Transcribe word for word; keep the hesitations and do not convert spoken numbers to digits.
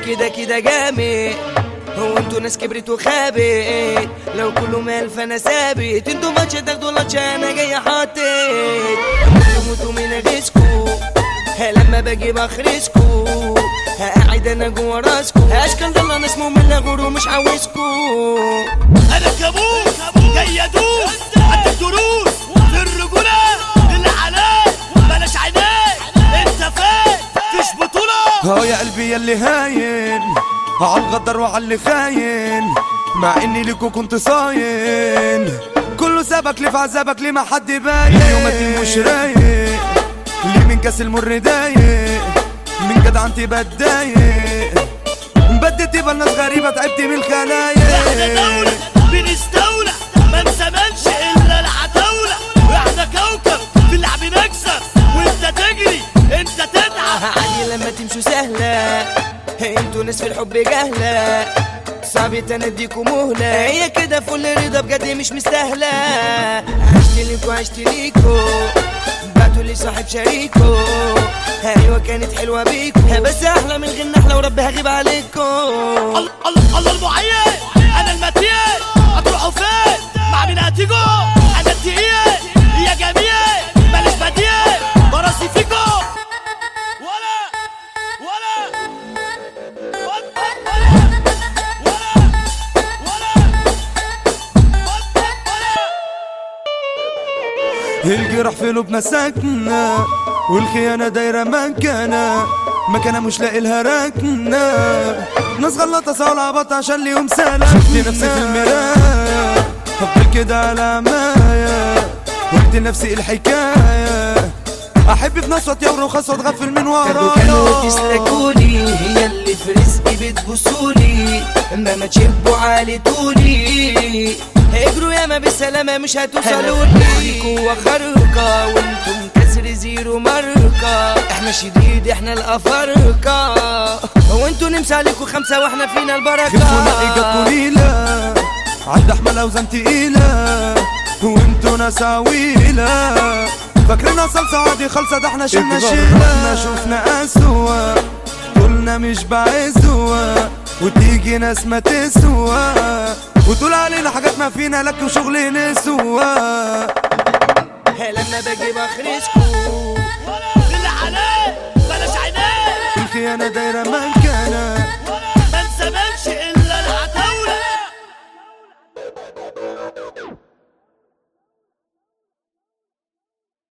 كده كده جامد، هو انتوا ناس كبرت وخابت، لو كله مال فانا ثابت، انتوا ماتش تاخدوا لاتش انا جاي حاطط، موتوا من غيظكوا لما باجي بخرجكوا، قاعد انا جوا راسكو، اشكال ضل انا اسمه من غور ومش عاوزكوا. انا كابوس جاي ادوس عندك دروس في الرجوله اللي عليك بلاش عينيك انت فين فيش بطوله. اه يا قلبي ياللي هاين عالغدر وعاللي خاين، مع اني ليكو كنت صاين، كله سابك ليه في عذابك ليه ما حد باين، اليوم مش رايق ليه من كاس المر دايق، من جدع انت بتضايق بديت يبقى الناس غريبه تعبت من الخلايق. احنا دوله بنستولى ما نسمنش الا العتاوله، احنا كوكب في اللعب نكسب وانت تجري انت تتعب. عادي لما تمشوا سهله، انتوا ناس في الحب جهله، صعب تنديكوا مهله، هي كده فل رضا بجد مش مستاهله. عشت ليكوا عشت ليكوا بعتوا لي صاحب شريكو، ايوه كانت حلوه بيكو بس احلى من غير نحله وربي هغيب عليكو. الله الله الله المعين انا المتين هتروحوا فين مع مين هتيجوا؟ انا التقيل يا جميل ماليش بديل براسي فيكو ولا ولا الجرح في قلوبنا ساكنة والخيانة دايرة مكانة مكانة مش لاقي لها ركنة، ناس غلطة سوا عبط عشان ليهم سلام، شفت نفسي في المراية هفضل كده على مايا، قلت لنفسي الحكاية احب في ناس واتيا ورخص واتغفل من ورايا. كانوا تسلكولي هي اللي في رزقي بتبصولي، اما ما تشبوا عالي طولي، اجروا ياما بالسلامة مش هتوصلوا لي، وخرقة وانتم كسر زيرو ماركة، احنا شديد احنا الافارقة، وانتوا نمسى عليكوا خمسة واحنا فينا البركة. خفونا ايجاد قليلة عد احمل اوزان تقيلة وانتوا ناس عويلة، فاكرنا صلصة عادي خالصة ده احنا شلنا شيلة، شوفنا اسوا قلنا مش بعزوا، وتيجي ناس ما تسوى وتقول علينا حاجات ما فينا لك وشغل نسوا. لما باجي بخرجكوا اللي عليه بلاش عينيه الخيانة دايرة مكانة ما نسمنش الا